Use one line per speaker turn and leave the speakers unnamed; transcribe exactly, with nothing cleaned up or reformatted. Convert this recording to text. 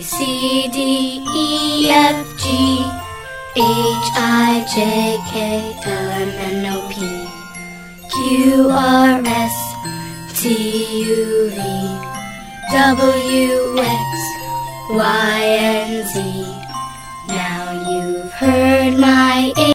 C, D, E, F, G, H, I, J, K, L, M, N, O, P, Q, R, S, T, U, V, W, X, Y, and Z. Now you've heard my